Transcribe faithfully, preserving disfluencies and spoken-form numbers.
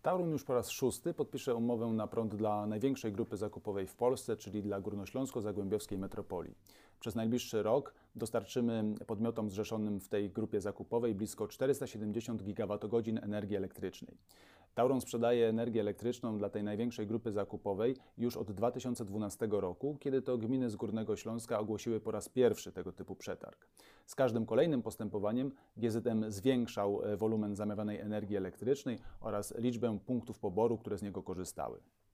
Tauron już po raz szósty podpisze umowę na prąd dla największej grupy zakupowej w Polsce, czyli dla Górnośląsko-Zagłębiowskiej Metropolii. Przez najbliższy rok dostarczymy podmiotom zrzeszonym w tej grupie zakupowej blisko czterysta siedemdziesiąt gigawatogodzin energii elektrycznej. Tauron sprzedaje energię elektryczną dla tej największej grupy zakupowej już od dwa tysiące dwunastego roku, kiedy to gminy z Górnego Śląska ogłosiły po raz pierwszy tego typu przetarg. Z każdym kolejnym postępowaniem G Z M zwiększał wolumen zamawianej energii elektrycznej oraz liczbę punktów poboru, które z niego korzystały.